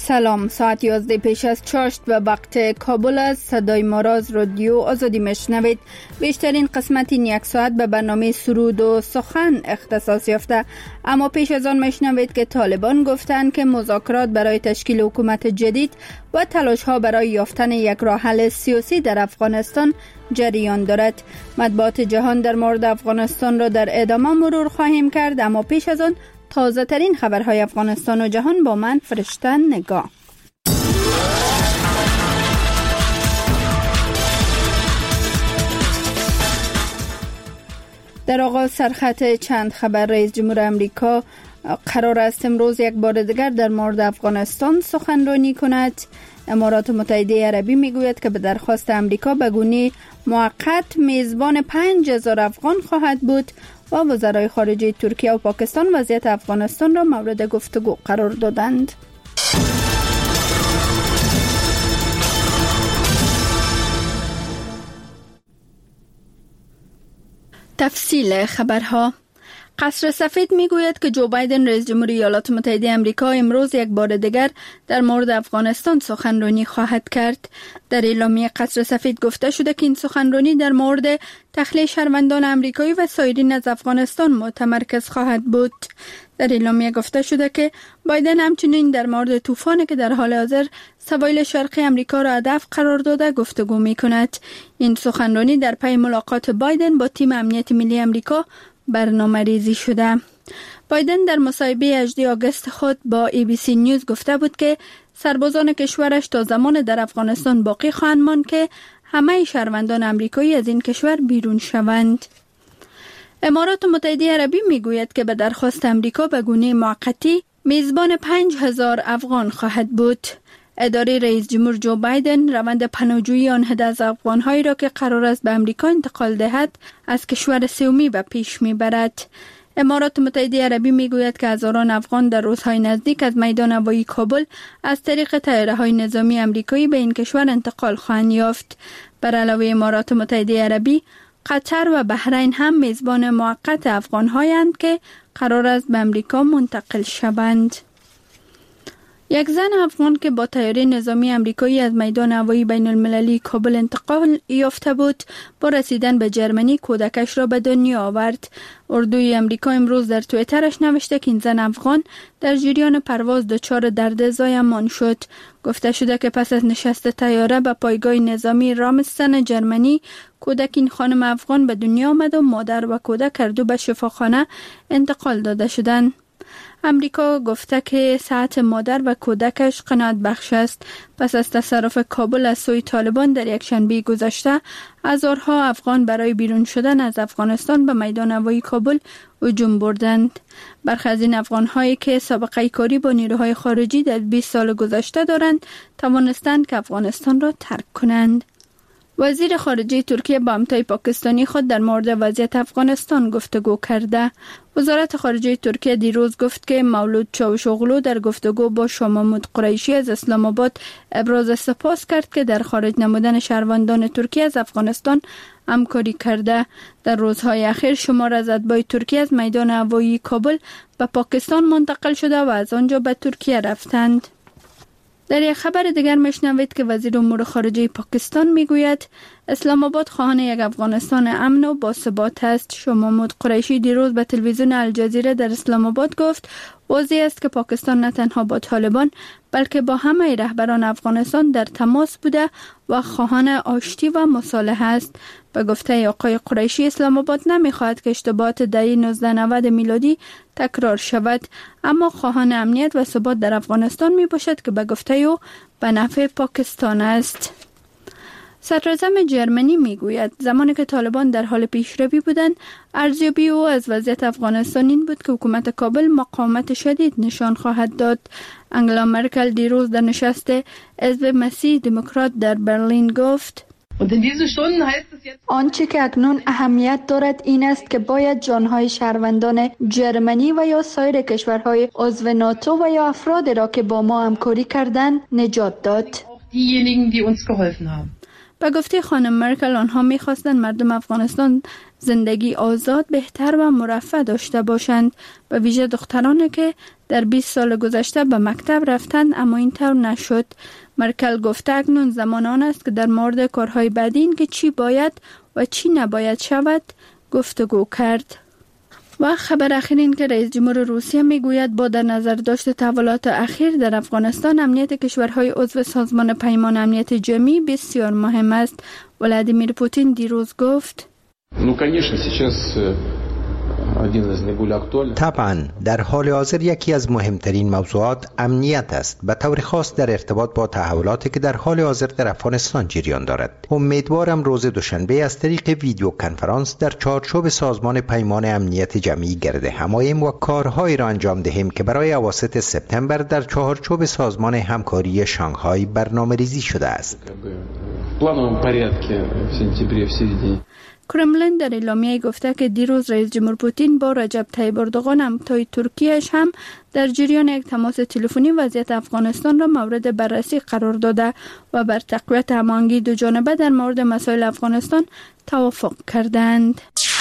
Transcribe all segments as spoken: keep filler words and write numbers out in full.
سلام، ساعت یازده پیش از چاشت و وقت کابل است. صدای ما را از رادیو آزادی میشنوید. بیشترین قسمت این یک ساعت به برنامه سرود و سخن اختصاص یافته، اما پیش از آن میشنوید که طالبان گفتند که مذاکرات برای تشکیل حکومت جدید و تلاش ها برای یافتن یک راه حل سیاسی در افغانستان جریان دارد. مطبوعات جهان در مورد افغانستان را در ادامه مرور خواهیم کرد، اما پیش از آن تازه ترین خبرهای افغانستان و جهان با من فرشته نگاه. در آغاز سرخط چند خبر. رئیس جمهور امریکا قرار است امروز یک بار دیگر در مورد افغانستان سخنرانی کند. امارات متحده عربی میگوید که به درخواست امریکا به گونه موقت میزبان پنج هزار افغان خواهد بود و وزرای خارجه ترکیه و پاکستان وضعیت افغانستان را مورد گفتگو قرار دادند. تفصیل خبرها. قصر سفید میگوید که جو بایدن رئیس جمهور ایالات متحده آمریکا امروز یک بار دیگر در مورد افغانستان سخنرانی خواهد کرد. در اعلامیه قصر سفید گفته شده که این سخنرانی در مورد تخلیه شهروندان آمریکایی و سایرین از افغانستان متمرکز خواهد بود. در اعلامیه گفته شده که بایدن همچنین در مورد طوفانی که در حال حاضر سواحل شرقی آمریکا را هدف قرار داده گفتگو میکند. این سخنرانی در پی ملاقات بایدن با تیم امنیت ملی آمریکا برنامه ریزی شده. بایدن در مصاحبه هجدهم آگوست خود با ای بی سی نیوز گفته بود که سربازان کشورش تا زمان در افغانستان باقی خواهند ماند که همه شهروندان آمریکایی از این کشور بیرون شوند. امارات متحده عربی میگوید که به درخواست امریکا به گونه موقتی میزبان پنج هزار افغان خواهد بود. اداره رئیس جمهور جو بایدن روند پناهجویی آن عده از افغان‌هایی را که قرار است به امریکا انتقال دهد از کشور سومی به پیش میبرد. امارات متحده عربی میگوید که هزاران افغان در روزهای نزدیک از میدان هوایی کابل از طریق طیاره‌های نظامی امریکایی به این کشور انتقال خواهند یافت. بر علاوه امارات متحده عربی، قطر و بحرین هم میزبان موقت افغان‌هایند که قرار است به امریکا منتقل شوند. یک زن افغان که با طیاره نظامی امریکایی از میدان هوایی بین المللی کابل انتقال یافته بود، با رسیدن به جرمنی کودکش را به دنیا آورد. اردوی امریکا امروز در توییترش نوشته که این زن افغان در جریان پرواز دچار درد زایمان شد. گفته شده که پس از نشست طیاره به پایگاه نظامی رامستن جرمنی، کودک این خانم افغان به دنیا آمد و مادر و کودک هر دو به شفاخانه انتقال داده شدند. امریکا گفته که صحت مادر و کودکش قناعت بخش است. پس از تصرف کابل از سوی طالبان در یک شنبه گذشته، هزارها افغان برای بیرون شدن از افغانستان به میدان هوایی کابل هجوم بردند. برخی از این افغان‌هایی که سابقه کاری با نیروهای خارجی در بیست سال گذشته دارند، توانستند که افغانستان را ترک کنند. وزیر خارجه ترکیه با همتای پاکستانی خود در مورد وضعیت افغانستان گفتگو کرده. وزارت خارجه ترکیه دیروز گفت که مولود چاوشوغلو در گفتگو با شاه محمود قریشی از اسلام آباد ابراز سپاس کرد که در خارج نمودن شهروندان ترکیه از افغانستان همکاری کرده. در روزهای اخیر شمار از اتباع ترکیه از میدان هوایی کابل به پاکستان منتقل شده و از آنجا به ترکیه رفتند. در یک خبر دیگر میشنوید که وزیر امور خارجه پاکستان میگوید اسلام آباد خواهان یک افغانستان امن و باثبات است. شاه محمود قریشی دیروز به تلویزیون الجزیره در اسلام آباد گفت واضح است که پاکستان نه تنها با طالبان بلکه با همه رهبران افغانستان در تماس بوده و خواهان آشتی و مصالحه است. به گفته آقای قریشی، اسلام آباد نمیخواهد که اشتباهات دهه نوزده نود میلادی تکرار شود، اما خواهان امنیت و ثبات در افغانستان می باشد که به گفته او به نفع پاکستان است. صدراعظم جرمنی میگوید زمانی که طالبان در حال پیشروی بودند، ارزیابی او از وضعیت افغانستان این بود که حکومت کابل مقاومت شدید نشان خواهد داد. انگلا مرکل دیروز در نشست حزب مسیح دموکرات در برلین گفت آنچه که اکنون اهمیت دارد این است که باید جانهای شهروندان جرمنی و یا سایر کشورهای عضو ناتو و یا افرادی را که با ما همکاری کردند نجات داد. به گفته خانم مرکل آنها می‌خواستند مردم افغانستان زندگی آزاد، بهتر و مرفه داشته باشند، به ویژه دخترانی که در بیست سال گذشته به مکتب رفتند اما این طور نشد. مرکل گفته اکنون زمان آن است که در مورد کارهای بعدی که چی باید و چی نباید شود گفتگو کرد. و خبر اخیر این که رئیس جمهور روسیه میگوید با در نظر داشت تحولات اخیر در افغانستان امنیت کشورهای عضو سازمان پیمان امنیت جمعی بسیار مهم است. ولادیمیر پوتین دیروز گفت طبعا در حال حاضر یکی از مهمترین موضوعات امنیت است، به طور خاص در ارتباط با تحولاتی که در حال حاضر در افغانستان جریان دارد. امیدوارم روز دوشنبه از طریق ویدیو کنفرانس در چارچوب سازمان پیمان امنیت جمعی گرد هماییم و کارهایی را انجام دهیم که برای اواسط سپتامبر در چارچوب سازمان همکاری شانگهای برنامه‌ریزی شده است. کرملین در اعلامیه گفته که دیروز رئیس جمهور پوتین با رجب طیب اردوغان همتای ترکیهش هم در جریان یک تماس تلفنی وضعیت افغانستان را مورد بررسی قرار داده و بر تقویت هماهنگی دو جانبه در مورد مسائل افغانستان توافق کردند.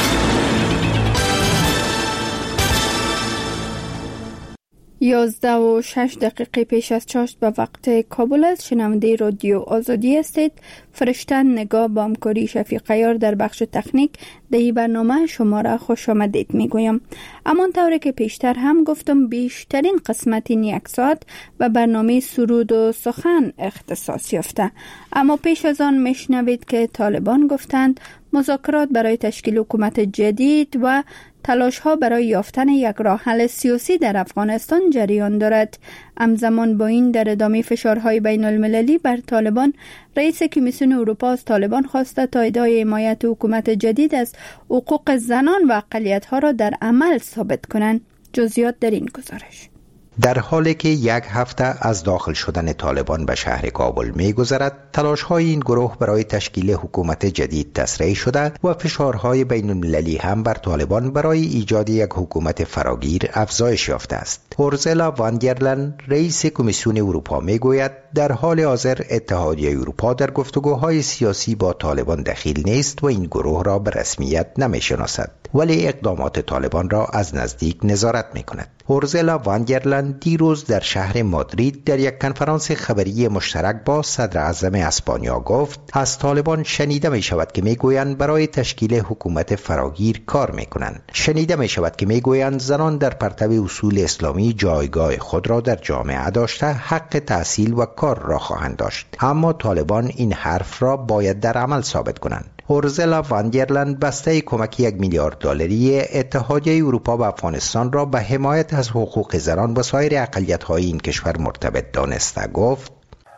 یازده و شش دقیقه پیش از چاشت به وقت کابل است. شنونده رادیو آزادی هستید. فرشتن نگاه با همکاری شفیق عیار در بخش تکنیک در این برنامه شما را خوش آمدید میگویم. اما طوری که پیشتر هم گفتم بیشترین قسمت این یک ساعت و برنامه سرود و سخن اختصاص یافته. اما پیش از آن میشنوید که طالبان گفتند مذاکرات برای تشکیل حکومت جدید و تلاش ها برای یافتن یک راه حل سیاسی در افغانستان جریان دارد. همزمان با این در ادامه فشارهای بین المللی بر طالبان، رئیس کمیسیون اروپا از طالبان خواسته تا ادعای حمایت حکومت جدید از حقوق زنان و اقلیت ها را در عمل ثابت کنند. جزئیات در این گزارش. در حالی که یک هفته از داخل شدن طالبان به شهر کابل می‌گذرد، تلاش‌های این گروه برای تشکیل حکومت جدید تسریع شده و فشارهای بین المللی هم بر طالبان برای ایجاد یک حکومت فراگیر افزایش یافته است. اورسولا وان در لین، رئیس کمیسیون اروپا میگوید در حال حاضر اتحادیه اروپا در گفتگوهای سیاسی با طالبان دخیل نیست و این گروه را به رسمیت نمی‌شناسد، ولی اقدامات طالبان را از نزدیک نظارت می‌کند. اورسولا وان در لین دیروز در شهر مادرید در یک کنفرانس خبری مشترک با صدر اعظم اسپانیا گفت از طالبان شنیده می شود که می گویند برای تشکیل حکومت فراگیر کار می کنند. شنیده می شود که می گویند زنان در پرتو اصول اسلامی جایگاه خود را در جامعه داشته حق تحصیل و کار را خواهند داشت، اما طالبان این حرف را باید در عمل ثابت کنند. اورسولا وان در لین بسته کمک یک میلیارد دلاری اتحادیه اروپا به افغانستان را به حمایت از حقوق زنان و سایر اقلیت‌های این کشور مرتبط دانسته گفت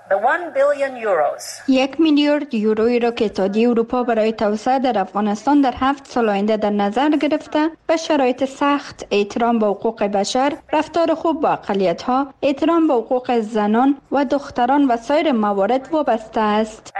یک میلیارد یورویی را که اتحادیه اروپا برای توسعه در افغانستان در هفت سال آینده در نظر گرفته به شرایط سخت، احترام به حقوق بشر، رفتار خوب با اقلیت‌ها، احترام به حقوق زنان و دختران و سایر موارد وابسته است.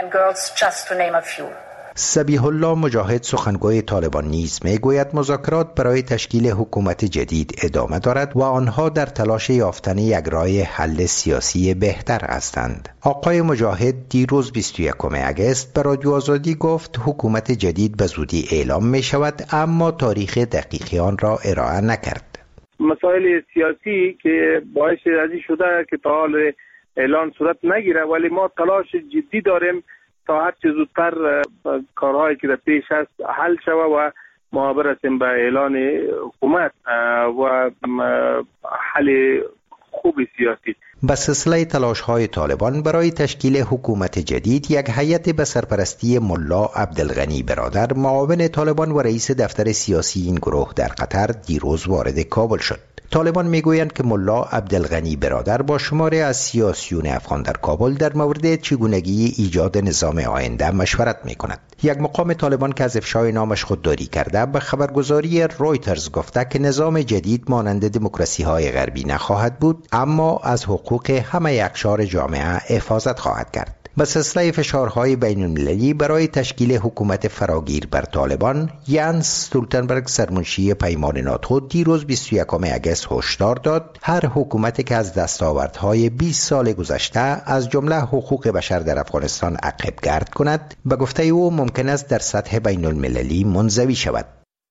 ذبیح الله مجاهد سخنگوی طالبان نیز میگوید مذاکرات برای تشکیل حکومت جدید ادامه دارد و آنها در تلاش یافتن یک راه حل سیاسی بهتر هستند. آقای مجاهد دیروز بیست و یکم اگست به رادیو آزادی گفت حکومت جدید به زودی اعلام می شود، اما تاریخ دقیقی آن را ارائه نکرد. مسائل سیاسی که باعث ازی شده که تا حال اعلان صورت نگیره، ولی ما تلاش جدی داریم تا هر چه زودتر کارهایی که در پیش هست حل شود و ما برسیم به اعلان حکومت و حل خوب سیاسی. به سلسله تلاش‌های طالبان برای تشکیل حکومت جدید، یک هیئت به سرپرستی ملا عبدالغنی برادر، معاون طالبان و رئیس دفتر سیاسی این گروه در قطر دیروز وارد کابل شد. طالبان میگویند که ملا عبدالغنی برادر با شماری از سیاسیون افغان در کابل در مورد چگونگی ایجاد نظام آینده مشورت میکند. یک مقام طالبان که از افشای نامش خودداری کرده به خبرگزاری رویترز گفته که نظام جدید مانند دموکراسی های غربی نخواهد بود، اما از حقوق همه اقشار جامعه حفاظت خواهد کرد. به سلسله فشارهای بین المللی برای تشکیل حکومت فراگیر بر طالبان، یانس استولتنبرگ سرمنشی پیمان ناتو دیروز بیست و یکم اگست هشدار داد هر حکومتی که از دستاوردهای بیست سال گذشته از جمله حقوق بشر در افغانستان عقب گرد کند، به گفته او ممکن است در سطح بین المللی منزوی شود.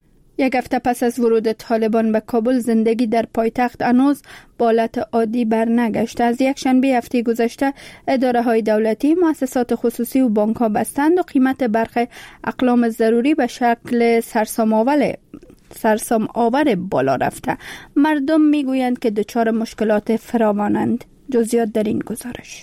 یک هفته پس از ورود طالبان به کابل، زندگی در پایتخت هنوز به حالت عادی برنگشت. از یک شنبه هفته گذشته اداره های دولتی، مؤسسات خصوصی و بانک ها بستند و قیمت برخی اقلام ضروری به شکل سرسام آور سرسام آور بالا رفته. مردم میگویند که دچار مشکلات فراوانند. جزئیات در این گزارش.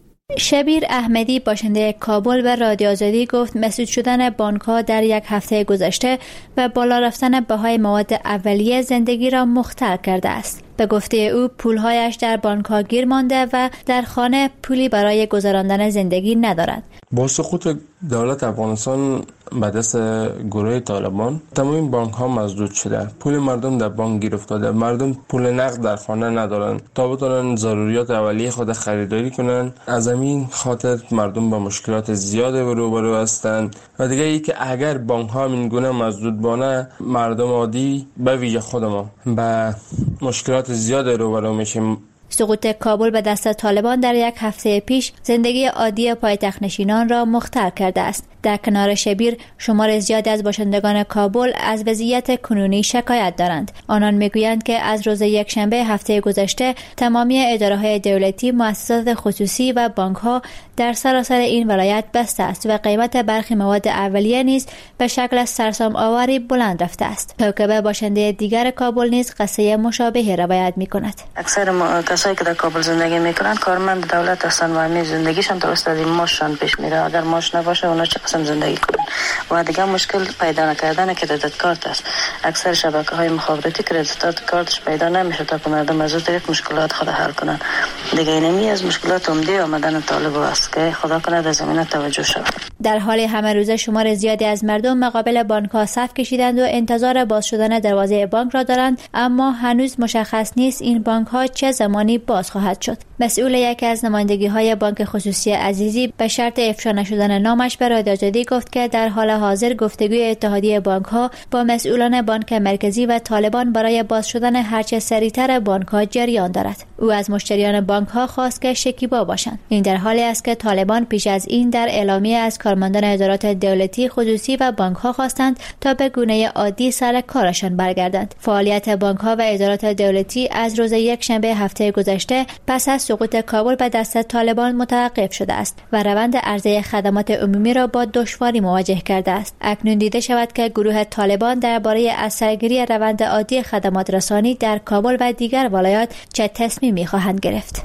شبیر احمدی باشنده کابل به رادیو آزادی گفت مسدود شدن بانک‌ها در یک هفته گذشته و بالا رفتن بهای مواد اولیه زندگی را مختل کرده است. به گفته او پولهایش در بانک‌ها گیر مانده و در خانه پولی برای گذراندن زندگی ندارد. با سقوط دولت افغانستان به دست گروه طالبان، تمام بانک ها مسدود شده. پول مردم در بانک گیر افتاده. مردم پول نقد در خانه ندارند تا بتونن ضروریات اولیه خود خریداری کنند. از همین خاطر مردم با مشکلات زیاد روبرو هستند. و دیگه ای که اگر بانک ها این گونه مسدود بانه، مردم عادی به ویژه خود ما به مشکلات زیاد روبرو میشیم. سقوط کابل به دست طالبان در یک هفته پیش زندگی عادی پایتخت نشینان را مختل کرده است. در کنار شبیر، شمار زیادی از باشندگان کابل از وضعیت کنونی شکایت دارند. آنان میگویند که از روز یکشنبه هفته گذشته تمامی اداره‌های دولتی، مؤسسات خصوصی و بانک‌ها در سراسر این ولایت بسته است و قیمت برخی مواد اولیه نیز به شکل سرسام آوری بلند رفته است. کوکبه باشنده دیگر کابل نیز قصه مشابهی روایت می‌کند. اکثر ما کسایی که در کابل زندگی می‌کنند کارمند دولت هستند و همین زندگیشان توسط این ماششان پیش میره. اگر ماش نباشه اونا چه قسم زندگی کنن؟ و دیگه مشکل پیدا نکردن کردیت کارت است. اکثر شبکه‌های مخابراتی کردیت کارتش پیدا نمیشه تا که مردم از اون طریق مشکلات خود حل کنن. دیگه اینمی از مشکلات عمده آمدن طالب است که خدا کنه در زمینه توجه شود. در حال همه روزه شمار زیادی از مردم مقابل بانک‌ها صف کشیدند و انتظار باز شدن دروازه بانک را دارند، اما هنوز مشخص نیست این بانک‌ها چه زمانی باز خواهد شد. مسئول یکی از نمایندگی‌های بانک خصوصی عزیزی به شرط افشا نشدن نامش به رادیو آزادی گفت که در حال حاضر گفتگوی اتحادیه بانک‌ها با مسئولان بانک مرکزی و طالبان برای باز شدن هرچه سریعتر بانک‌ها جریان دارد. او از مشتریان بانک‌ها خواست که شکیبا باشند. این در حالی است که طالبان پیش از این در اعلامیه از کارمندان ادارات دولتی، خصوصی و بانک‌ها خواستند تا به گونه عادی سر کارشان برگردند. فعالیت بانک‌ها و ادارات دولتی از روز یکشنبه هفته گذشته پس از سقوط کابل به دست طالبان متوقف شده است و روند عرضه خدمات عمومی را با دشواری مواجه کرده است. اکنون دیده شود که گروه طالبان درباره از سرگیری روند عادی خدمات رسانی در کابل و دیگر ولایات چه تصمیمی خواهند گرفت.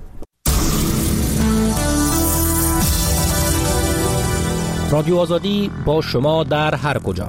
رادیو آزادی با شما در هر کجا.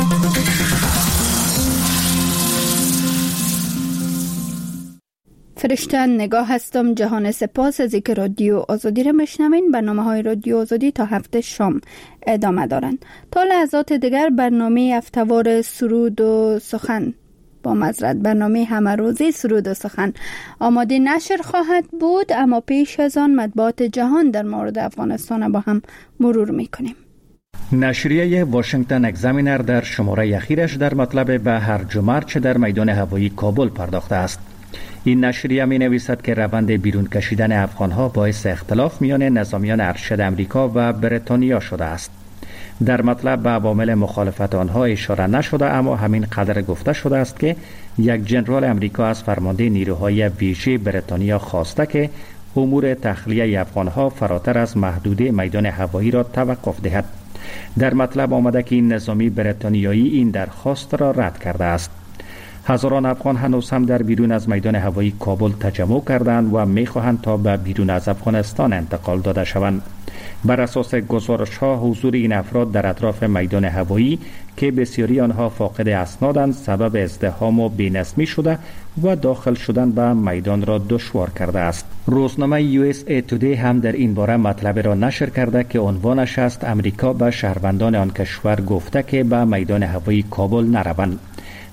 فرشته نگاه هستم. جهان سپاس از اینکه رادیو آزادی را میشنوین. برنامه‌های رادیو آزادی تا هفته شام ادامه دارند. تا لحظات دیگر برنامه هفته‌وار سرود و سخن با معذرت برنامه همه روزی سرود و سخن آماده نشر خواهد بود، اما پیش از آن مطبوعات جهان در مورد افغانستان با هم مرور میکنیم. نشریه واشنگتن اگزامینر در شماره اخیرش در مطلب به هرج و مرج در میدان هوایی کابل پرداخته است. این نشریه می نویسد که روند بیرون کشیدن افغانها باعث اختلاف میان نظامیان ارشد امریکا و بریتانیا شده است. در مطلب به عوامل مخالفت آنها اشاره نشده، اما همین قدر گفته شده است که یک جنرال امریکا از فرمانده نیروهای ویژه بریتانیا خواسته که امور تخلیه افغانها فراتر از محدوده میدان هوایی را توقف دهد. در مطلب آمده که این نظامی بریتانیایی این درخواست را رد کرده است. هزاران افغان هنوز هم در بیرون از میدان هوایی کابل تجمع کردند و می‌خواهند تا به بیرون از افغانستان انتقال داده شوند. بر اساس گزارش‌ها حضور این افراد در اطراف میدان هوایی که بسیاری آنها فاقد اسنادند سبب ازدحام و بی‌نظمی شده و داخل شدن به میدان را دشوار کرده است. روزنامه یو اس ای تودی هم در این باره مطلب را نشر کرده که عنوانش است امریکا به شهروندان آن کشور گفته که به میدان هوایی کابل نروند.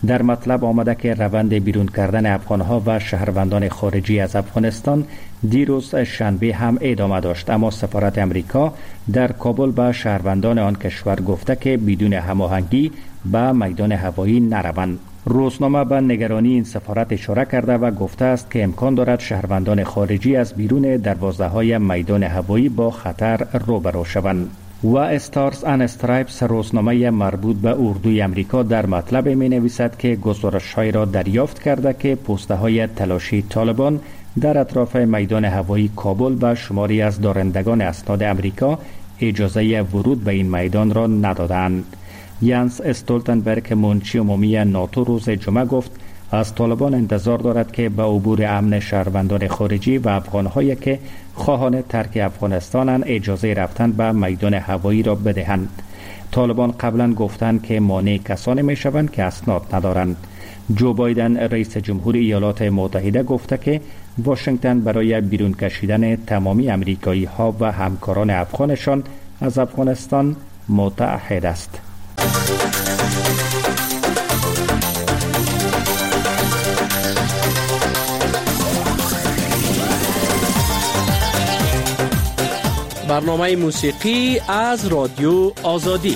در مطلب آمده که روند بیرون کردن افغانها و شهروندان خارجی از افغانستان دیروز شنبه هم ادامه داشت، اما سفارت امریکا در کابل به شهروندان آن کشور گفته که بدون هماهنگی به میدان هوایی نروند. روزنامه به نگرانی این سفارت اشاره کرده و گفته است که امکان دارد شهروندان خارجی از بیرون دروازه‌های میدان هوایی با خطر روبرو شوند. و استارز ان استرایپس روزنامه مربوط به اردوی امریکا در مطلب می نویسد که گزارش‌های را دریافت کرده که پوسته‌های تلاشی طالبان در اطراف میدان هوایی کابل و شماری از دارندگان اسناد امریکا اجازه ورود به این میدان را ندادند. یانس استولتنبرگ منشی عمومی ناتو روز جمعه گفت از طالبان انتظار دارد که به عبور امن شهروندان خارجی و افغان‌هایی که خواهان ترک افغانستانند اجازه رفتن به میدان هوایی را بدهند. طالبان قبلا گفتند که مانع کسانی می‌شوند که اسناد ندارند. جو بایدن رئیس جمهور ایالات متحده گفته که واشنگتن برای بیرون کشیدن تمامی امریکایی‌ها و همکاران افغانشان از افغانستان متعهد است. برنامه موسیقی از رادیو آزادی.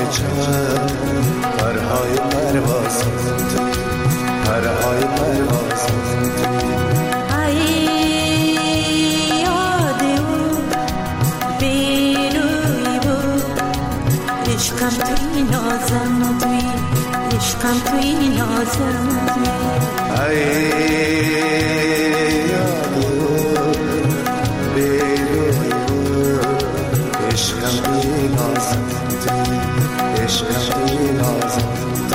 چند پرهای پرواز پرهای پرواز ای یاد او بیروی بود عشقم توی نازم توی عشقم توی نازم توی ای یاد او بیروی بود عشقم توی نازم توی عشقم توی نازم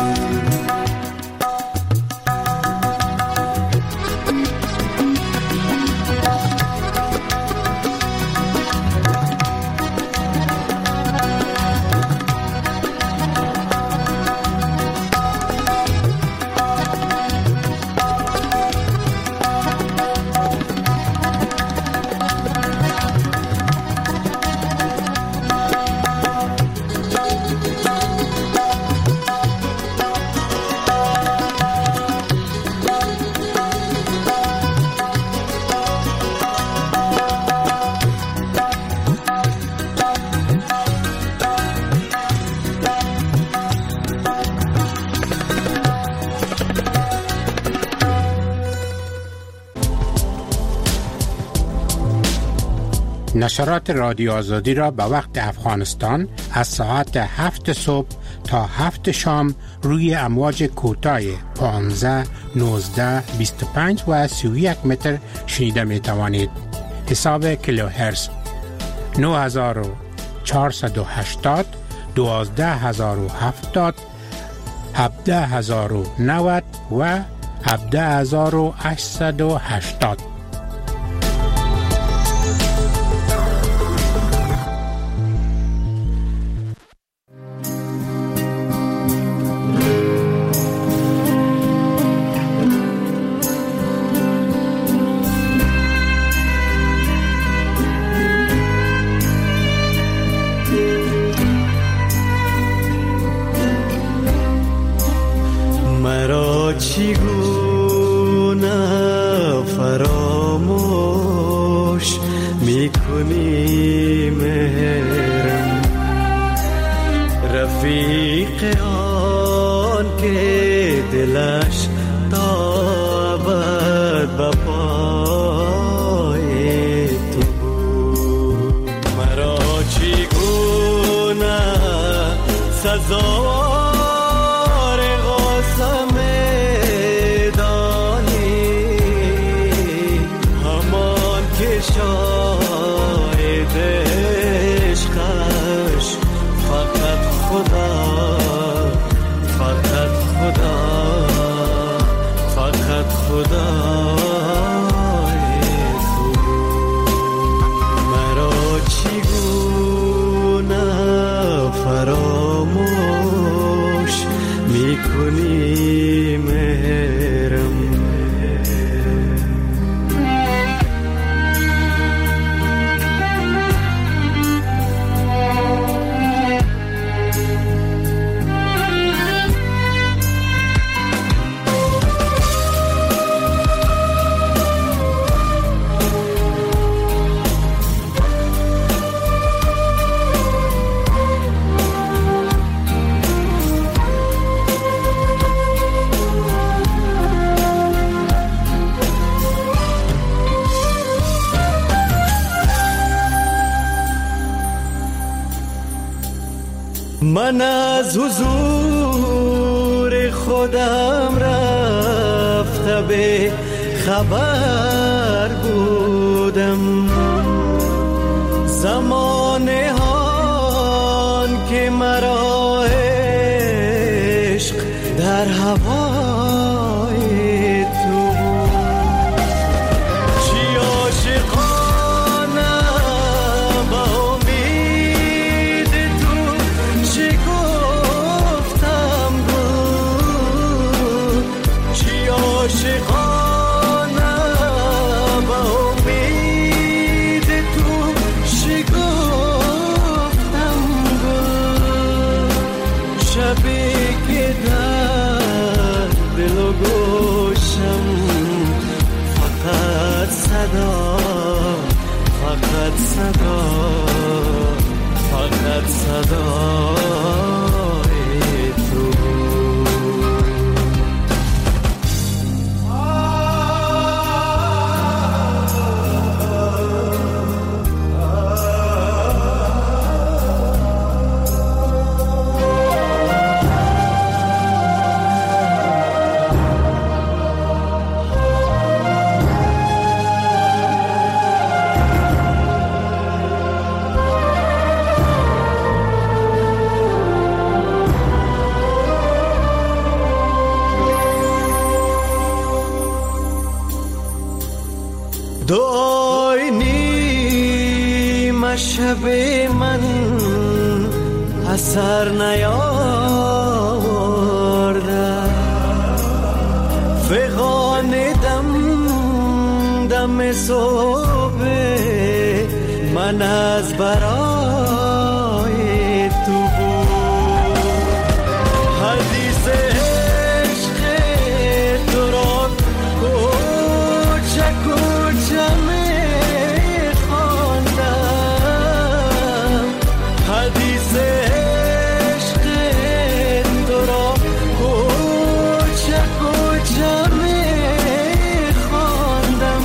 نشرات رادیو آزادی را به وقت افغانستان از ساعت هفت صبح تا هفت شام روی امواج کوتاه پانزده، نوزده، بیست و پنج و سی و یک متر شنیده می توانید. حساب کیلوهرتز نه هزار و چهارصد و هشتاد، دوازده هزار و هفتاد، هفده هزار و نود و هفده هزار و هشتصد و هشتاد. من از حضور خودم رفته به خبر بودم، زمانه هان که مرا عشق در هوای تو بود. چی عاشقانه با امید تو چی گفتم بود، چی عاشقانه با امید تو چی گفتم بود. شبی که در دل و گوشم فقط صدا فقط صدا فقط صدا بی من اثر نیاورده فغان دم دم صبح من از برای تو بود حدیث عشق تو را کوچه کوچه می خواندم حدیث عشق تو را کوچه کوچه می خواندم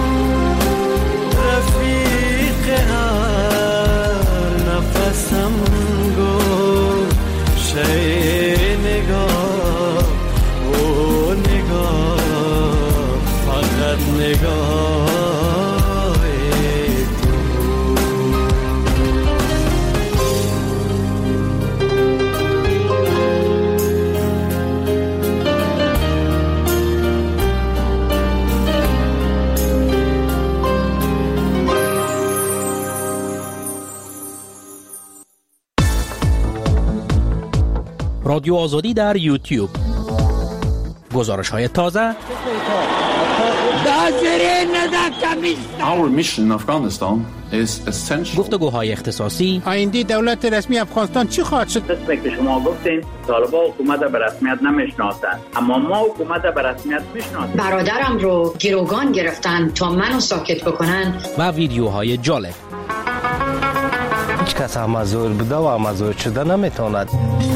رفیق هر نفسم گفت شی نگاه او نگاه فقط نگاه رادیو آزادی در یوتیوب. گزارش های تازه. Our mission in Afghanistan is essential. گفتگوهای اختصاصی. آینده دولت رسمی افغانستان چی خواهد شد؟ مثل که شما گفتین طالبان حکومت به رسمیت نمیشناسند، اما ما حکومت به رسمیت میشناسیم. برادرم رو گروگان گرفتن تا منو ساکت بکنن. و ویدیوهای جالب. هیچ کس امازور بوده و امازور شده نمیتواند.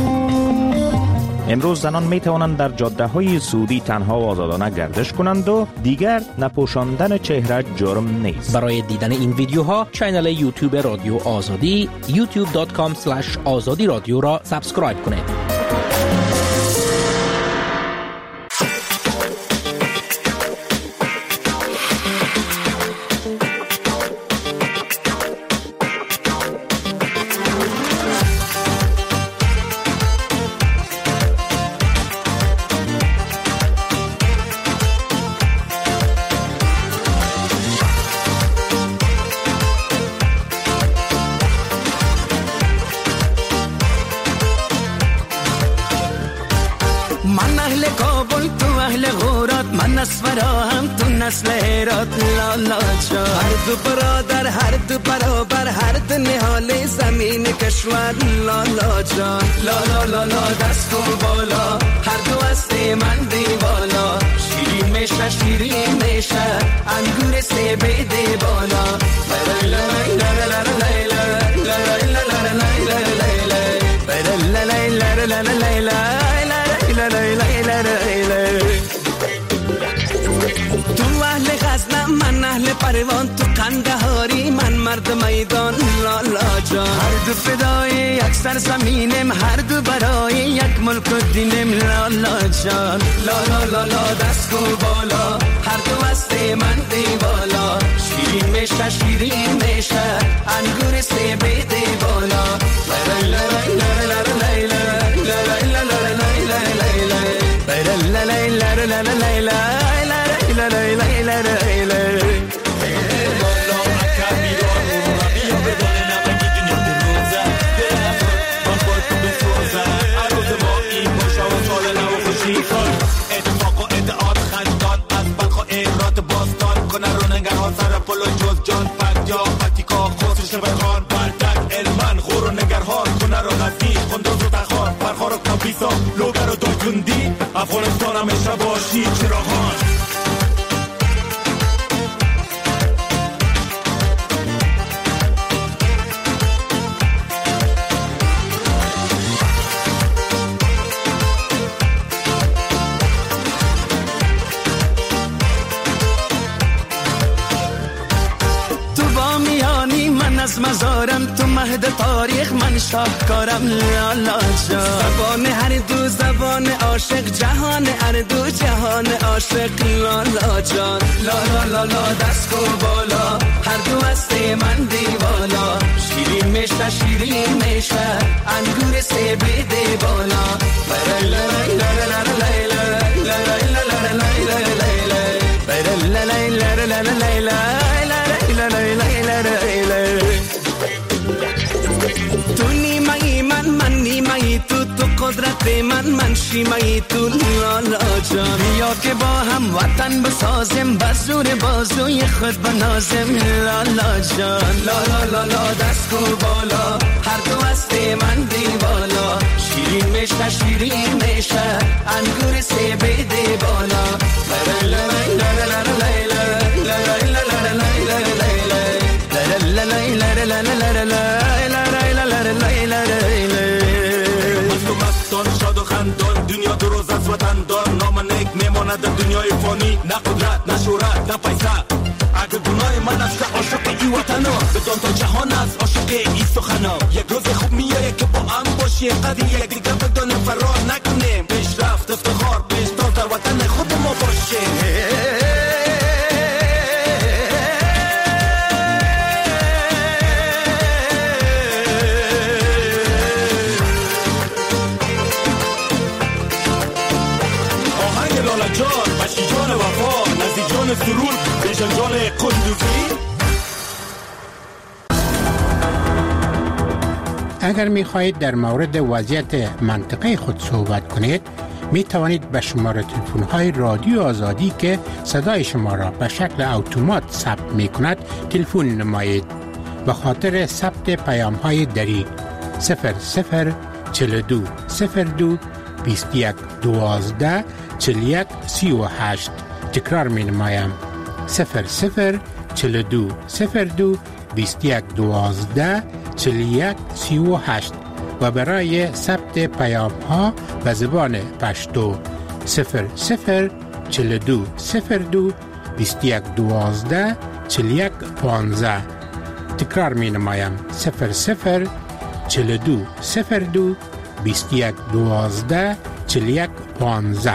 امروز زنان می توانند در جاده های سعودی تنها و آزادانه گردش کنند و دیگر نپوشاندن چهره جرم نیست. برای دیدن این ویدیوها کانال یوتیوب رادیو آزادی یوتیوب دات کام اسلش آزادی رادیو را سابسکرایب کنید. هر دو برادر هر دو برابر هر دو نهال زمین کشور لالا جان لالا لالا دست کن بالا هر دو است من دیوالا شیرین میشه شیرین میشه انگور سیب دی بالا لا لا لا لا لا لا تو اهل غزنم من اهل پروان تو قندهاری من مرد میدان لالا جان هر دو فدای یک سرزمینم هر دو برای یک ملک و دینم لالا جان لالا لالا دست کن بالا هر دو است من دیوالا شیرین میشه شیرین میشه انگور سیب دی بالا لا لا لا لا اتفاق و ادعاد خندان از بلخ و ایرات باستان کنه رو نگرها سر پلو جز جان پنجا پتیکا خسرش بخان بردک علمان غور و نگرها کنه رو غزی خندوز و تخان برخار و کابیسا لوگر و داجوندی افغانستان همیشه باشی چراغان از مزارم تو مهد تاریخ من شاهکارم لالا جان زبان هر دو زبان عاشق جهان هر دو جهان عاشق لالا جان لالا لالا دست کن بالا هر دو است من دیوالا شیرین میشه شیرین میشه انگور سیب دی بالا لا لا لا لا لا لا لا قدرت من من شیمه تو لالا جان یا که با هم وطن بسازم بزور بازوی خود بنازم لالا جان لالا لالا دست کو بالا هر دو هست من دیوالا شیرین میشه شیرین میشه انگور سه بیده بالا لا لا لا لا لا دنیا دو روز از وطن دار نام نیک میماند در دنیای فانی نه قدرت نه شهرت نه پیسه اگر گناه من است که عاشق ای وطنا بدان تا جهان است عاشق ای سخنا یک روز خوب میایه که با هم باشیم قدر یک دیگر بدانیم فرار نکنیم پیشرفت افتخار پیشتاز در وطن خود ما باشیم جان وفا نزدیک جان سرور بیشن جان قندوزی. اگر می خواهید در مورد وضعیت منطقه خود صحبت کنید می توانید به شماره تلفن های رادیو آزادی که صدای شما را به شکل اتومات ثبت می کند تلفن نمایید. به خاطر ثبت پیام های دری صفر صفر چهل و دو صفر دو بیست و یک دوازده چهل و یک سی و هشت تکرار می نمایم صفر صفر چهل و دو صفر دو بیست و یک دوازده چهل و یک سی و هشت و برای ثبت پیام ها به زبان پشتو صفر صفر چهل و دو صفر دو بیست و یک دوازده چهل و یک پانزده تکرار می نمایم صفر صفر چهل و دو صفر دو بیست و یک دوازده چهل و یک پانزده.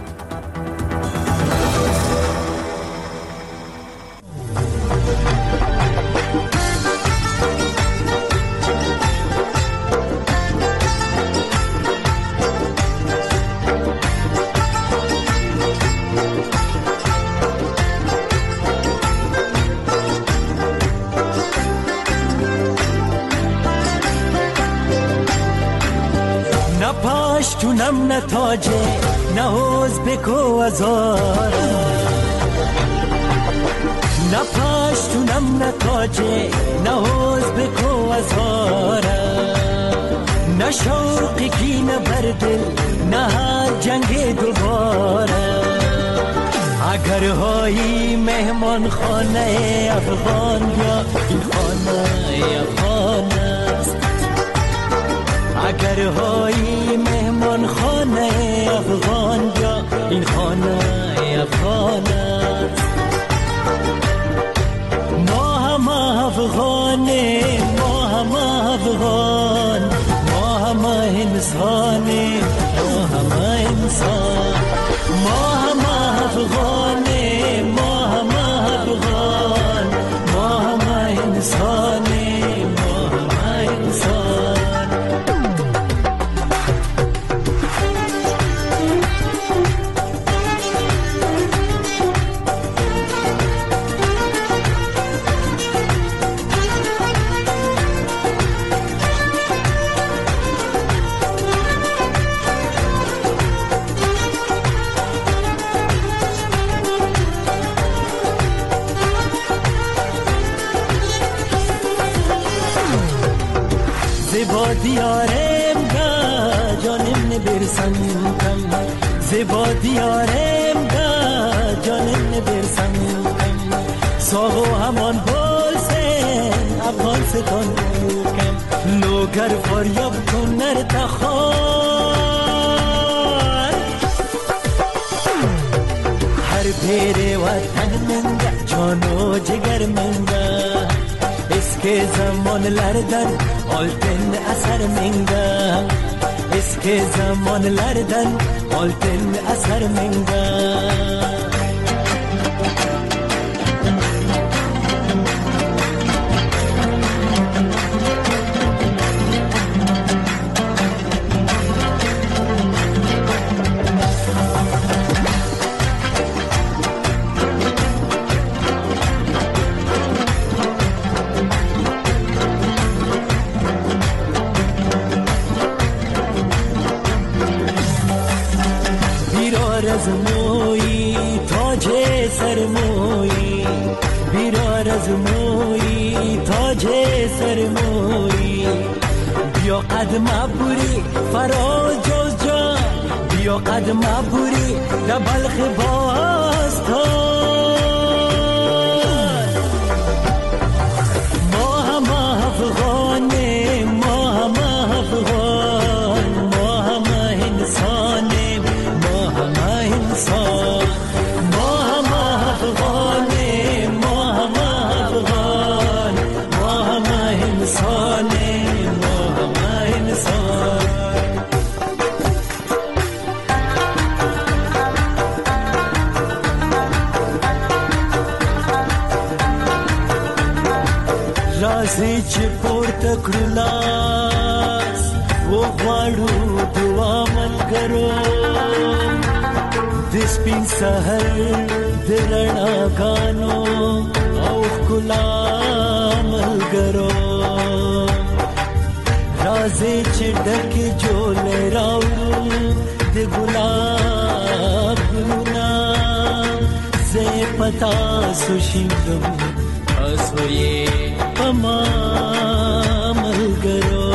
پشتونم نه تاجه نه حوز بکو ازار نه پشتونم نه تاجه نه حوز بکو ازار نه شوقی کی نه بردل نه هر جنگ دوباره اگر هایی مهمان خانه افغان یا این خانه افغان است اگر هایی مهمان خانه افغان یا این خانه افغان است ما هم افغانه ما هم افغان ما هم انسانه ما هم انسان ما هم افغانه ما هم افغان ما هم انسانه ما هم انسان زیبا دیارم گا جانم نبرسم کم زیبا دیارم گا جانم نبرسم کم ساغو همان بولسن افغان ستان کم لوگر فاریاب کن نر تخار هر پیر وطن منگا جانو جگر منگا اسکه zamanlardan oltin asar menga eski zamonlardan oltin asar menga بیدار از مویی تاج سرمویی، بیدار از مویی تاج سرمویی. بیا قدم عبوری فراز جز جان، بیا قدم عبوری در بلخ باستان. ما هم افغانه، ما هم افغان، ما هم انسانه، ما هم انسان. ما هم افغانه، ما هم افغان، ما هم انسانه، ما هم انسان. رازی چې پورته کړو لاس وغواړو دعا ملګرو، د سپین سحر د رڼاګانو او ښکلا ملګرو. رازی چې ډکې جولې راوړو د ګلاب ګلونه، زه یې په تاسو شیندم تاسو یې پما ملګرو.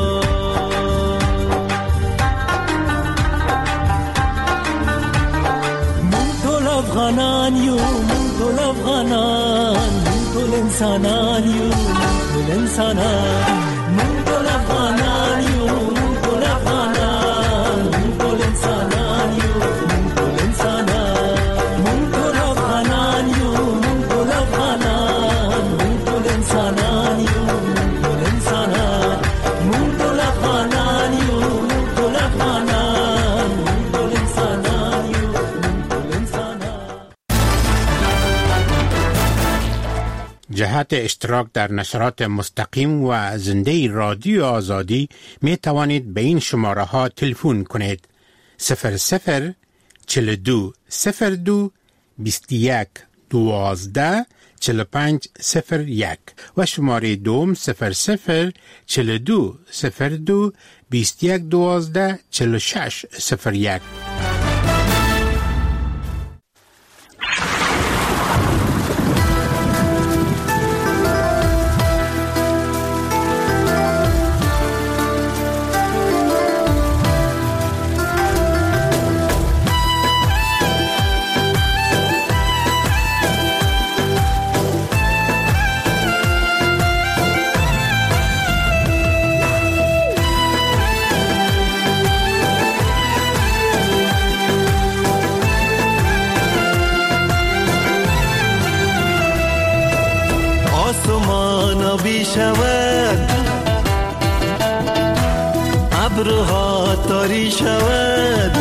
مونږ ټول افغانان یو، مونږ ټول افغانان، مونږ ټول انسانان یو، مونږ ټول انسانان. مونږ ټول افغانان یو، مونږ ټول افغانان، مونږ ټول انسانان یو، مونږ ټول انسانان. مونږ ټول افغانان یو، مونږ ټول افغانان، مونږ ټول انسانان یو، مونږ ټول انسانان. مونږ ټول افغانان یو، مونږ ټول افغانان، مونږ ټول انسانان یو، مونږ ټول انسانان. جهت اشتراک در نشرات مستقیم و زنده رادیو آزادی می توانید به این شماره ها تلفن کنید: صفر صفر چهل و دو صفر دو بیست و یک دوازده چهل و پنج صفر یک و شماره دوم صفر صفر چهل و دو صفر دو بیست و یک دوازده چهل و شش صفر یک. شود ابرها تاری شود،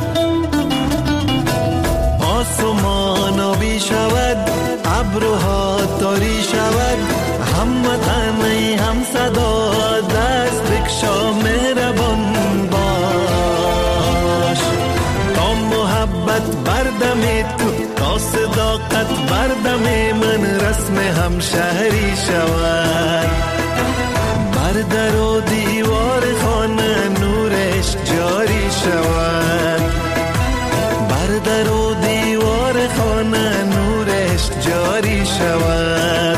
آسمان آبی شود ابرها تاری شود. هموطنی هم صدا دست بکشا مهربان باش، تا محبت بردم تو، تا صداقت بردم من رسم هم شهری شود. بر در و دیوار خانه نورش جاری شود، بر در و دیوار خانه نورش جاری شود.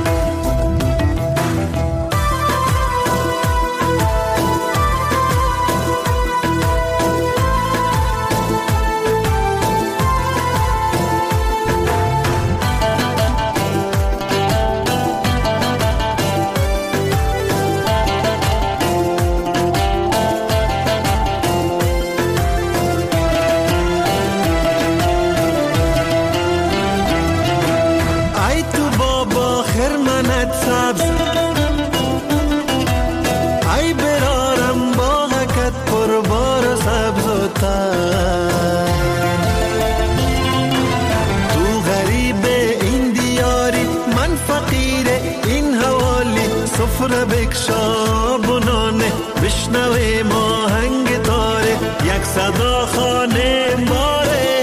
سفره بکشا بنانه، بشنوه ماهنگ تاره، یک صدا خانه باره.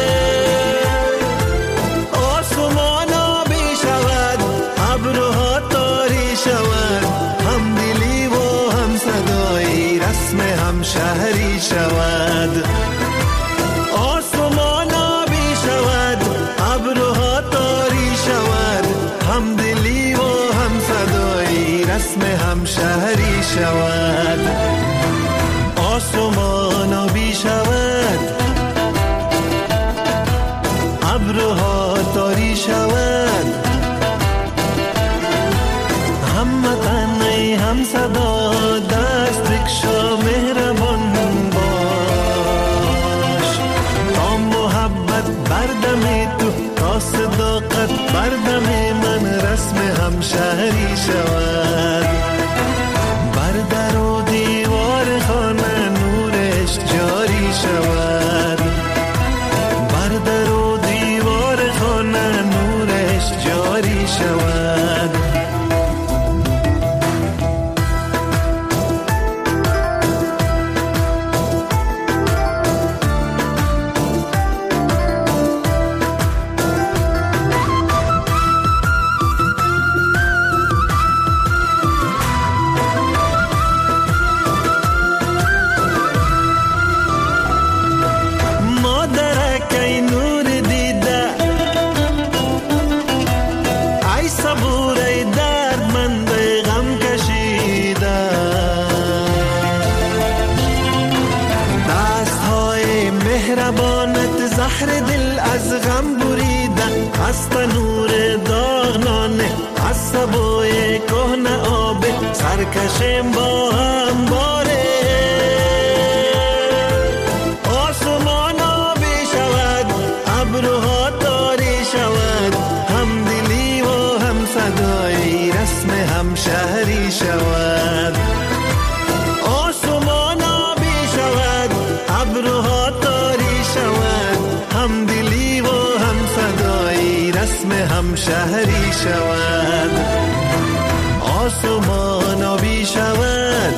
آسمان آبی شود ابرها تاری شود، هم دلی و هم صدایی رسم هم شهری شود. آسمان شود، آسمان آبی شود، ابرها تاری شود، هم وطن ای هم صدا دست بکشا مهربان باش، تا محبت بردم تو، تا صداقت بردم من رسم همشهری شود، بر در و دیوار خانه نورش جاری شود، بر در و دیوار خانه نورش جاری شود. زهر دل از غم بریده، از تنور داغنانه، از سبوی کهنه آب سرکشم با هم باره، آسمان آبی شود، ابرها تاری شود، هم دلی و هم صدای رسم هم شهری شود، آسمان آبی شود، ابرها تاری شود، هم دلی و هم صدای رسم هم شهری شود، آسمان آبی شود،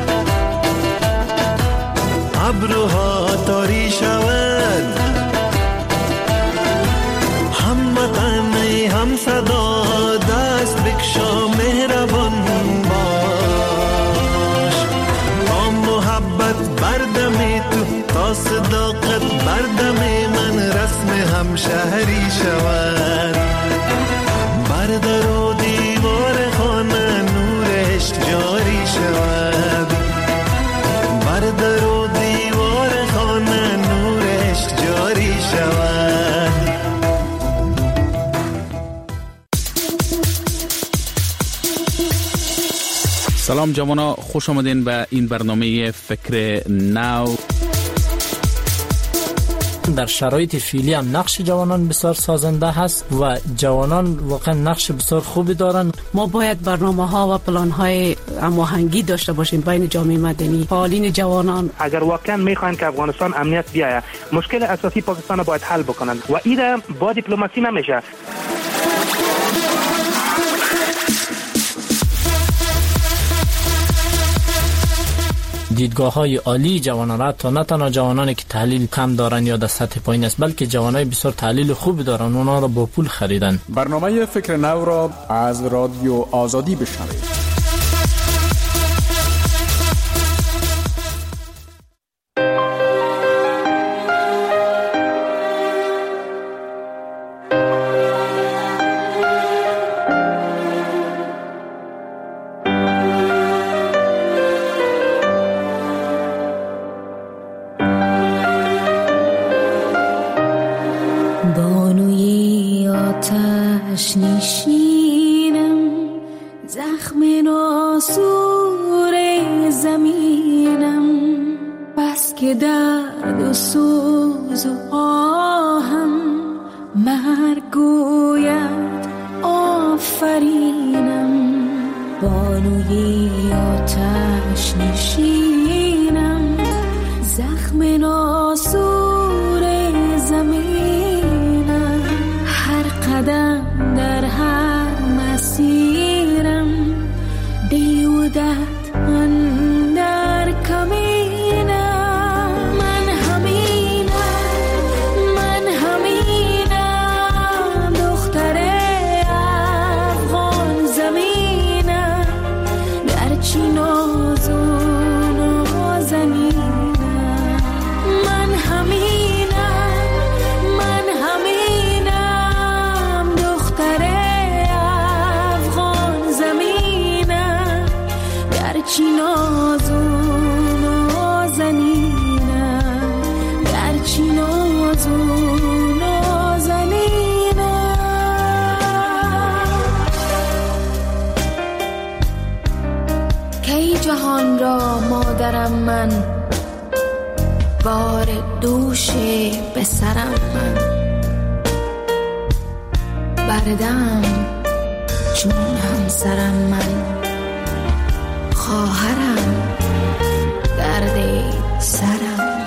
ابرها تاری شود، هم وطن هم صدا دست بکشا مهربان باش، تا محبت بردم تو، تا صداقت بردم من رسم هم شهری شود، بر در و دیوار خانه نورش جاری شود، بر در و دیوار خانه نورش جاری شود. سلام جوانا، خوش آمدین به این برنامه فکر نو. در شرایط فعلی هم نقش جوانان بسیار سازنده هست و جوانان واقعا نقش بسیار خوبی دارن. ما باید برنامه ها و پلان های هماهنگی داشته باشیم بین جامعه مدنی، فعالین جوانان. اگر واقعا میخواین که افغانستان امنیت بیاید، مشکل اساسی پاکستان باید حل بکنن و این با دیپلماسی نمیشه. دیدگاه های عالی جوانان را تا نه تنها جوانانی که تحلیل کم دارن یا در سطح پایین است، بلکه جوانای بسیار تحلیل خوبی دارن، اونا را با پول خریدن. برنامه فکر نو را از رادیو آزادی بشنوید. نشینم زخم ناسور زمینم، بس که درد و سوز و آهم مرگ گوید آفرینم. بانوی آتش نشینم زخم ناسور زمینم، هر قدم در هر مسیرم بیودت اندر کمینم. من همینم من همینم دختر افغان زمینم، گرچه ناز و نازنینم. من همینم گرچه نازو نازنینم گرچه نازو نازنینم کی جهان را مادرم من بار دوش به سرم من بردم چون همسرم من خواهرم درد سرم من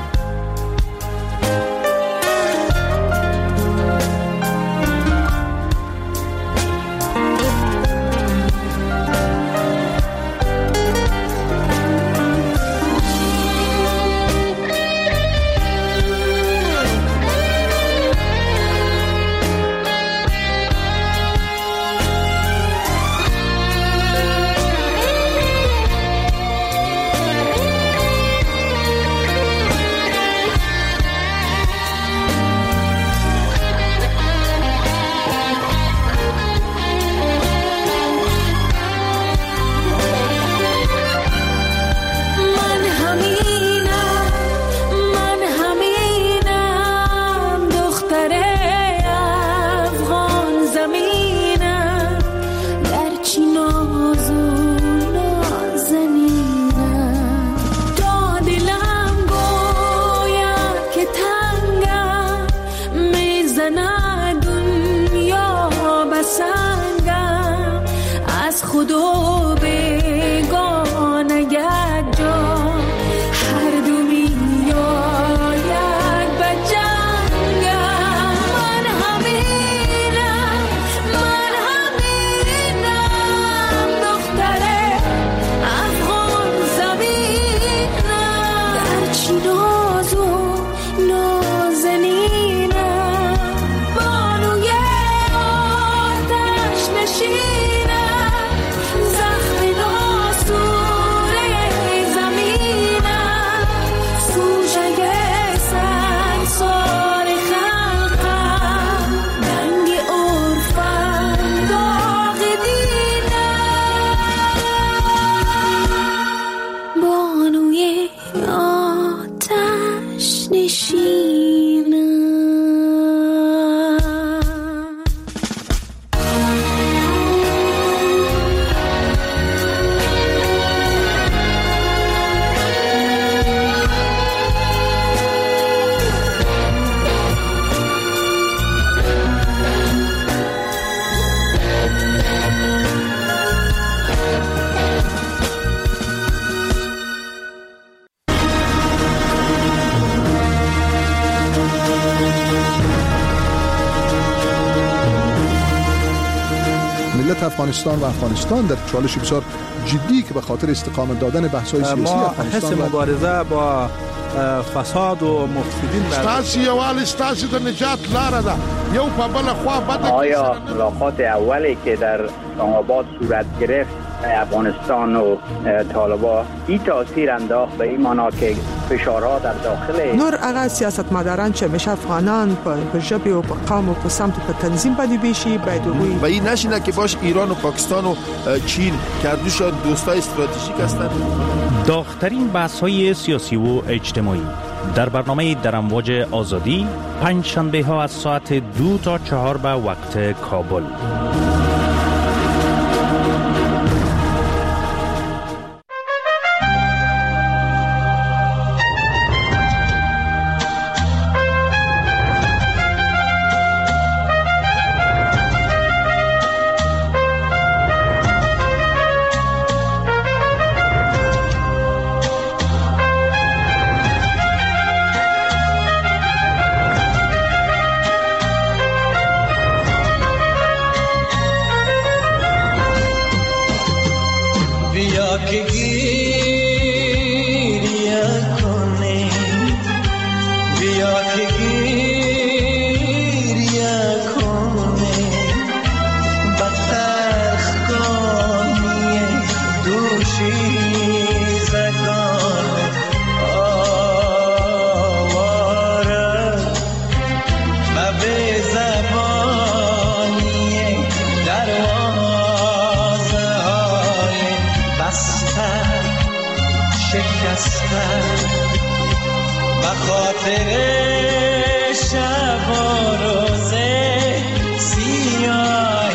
افغانستان و افغانستان در چالش بسیار جدی که به خاطر استقامت دادن بحث‌های سیاسی افغانستان ما حس مبارزه با فساد و مفسدین ستاسي یوال ستاسي د نجات لاره ده یو په بل خوا بده. آیا ملاقات اولی که در اسلام آباد صورت گرفت افغانستان و طالبان این تاثیر انداخت به این معنا که فشارها در داخل نور هغه سیاستمداران چې مشه افغانان په ژبه او په قوم او په سمت په تنظیم باندې بشي باید وي و این نشینه که باش ایران و پاکستان و چین کردوش دوستای استراتژیک هستند. داغ‌ترین بحث‌های سیاسی و اجتماعی در برنامه در امواج آزادی پنج شنبه ها از ساعت دو تا چهار به وقت کابل. رفتن بخاطر شب و روز سیاه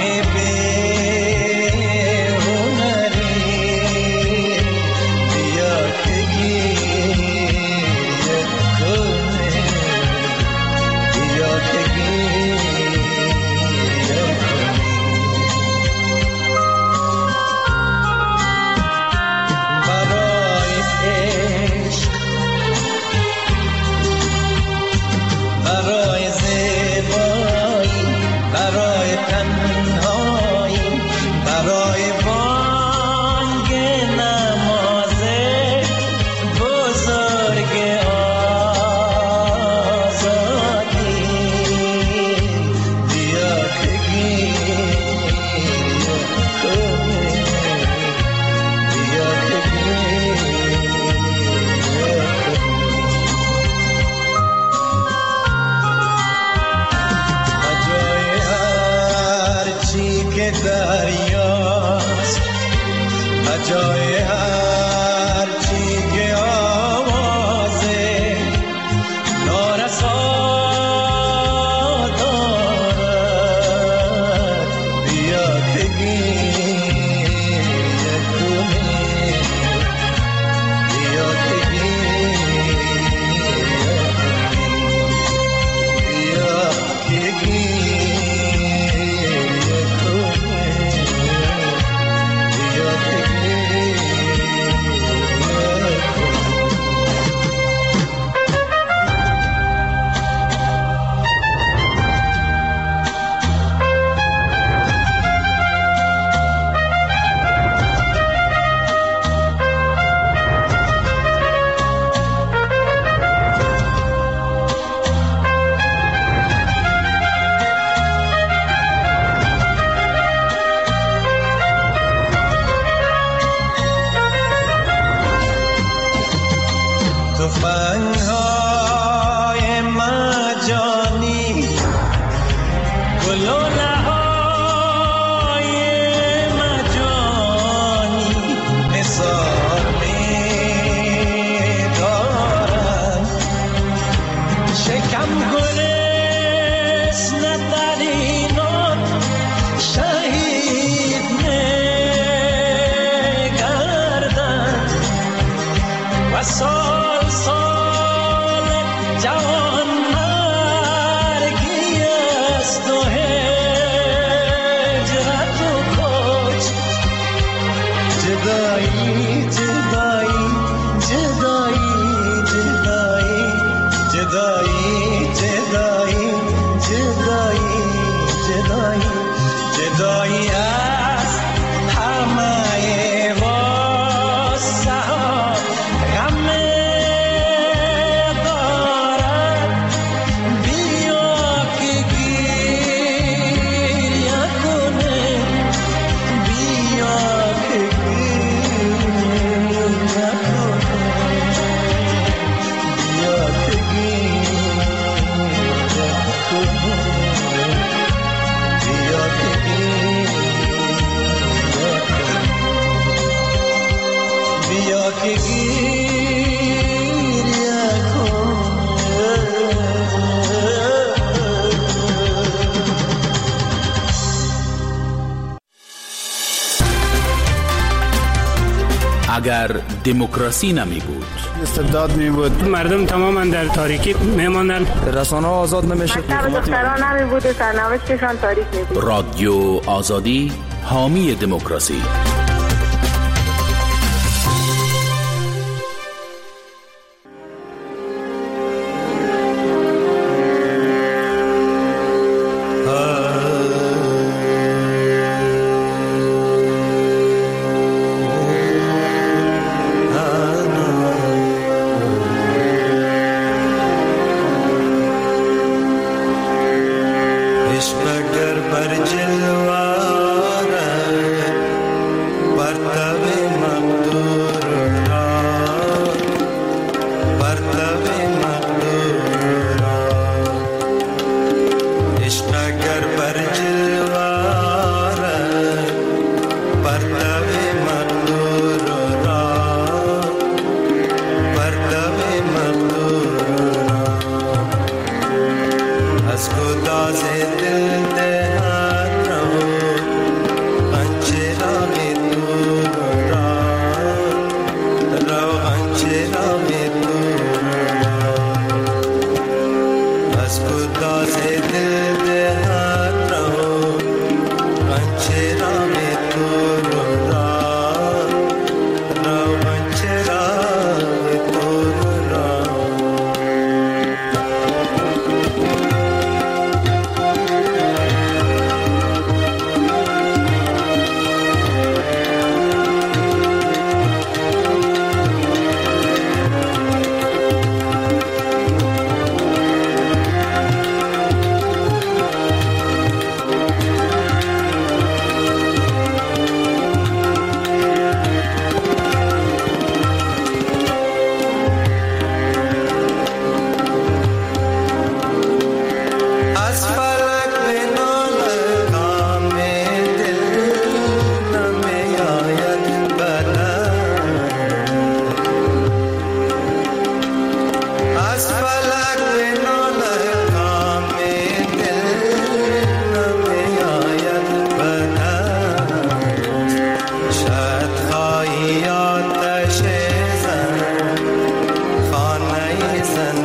بی‌هنری بیا که گریه کنه بیا که گریه کنی برای عشق برای زیبایی برای تنهایی برای بانگ نماز بزرگ آزادی بیا که گریه کنی بیا که گریه کنی بجای هر چی که دریاست بجای هر چی که آوازه نارسا دارد بیا که گریه کنی بیا که گریه کنی بیا که گریه کنی بیا که تفنگ‌های مجانی گلوله‌های مجانی نثار می‌دارند شکم گلستان در اینان شهید می‌گردند و سال سال جوان مرگی است و هجرت و کج جدایی جدایی جدایی جدایی جدایی جدایی جدایی جدایی جدایی است همه واسه ها غم دارد بیا که گریه کنه بیا که گریه کنه بیا که گریه کنه بیا که گریه کنه بیا که گریه اگر دموکراسی نمی بود استبداد می بود مردم تماما در تاریکی میماندن رسانه آزاد نمیشه مکتب دختران نمی بود و سرنوشتشان تاریک می بود رادیو آزادی حامی دموکراسی پر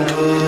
تو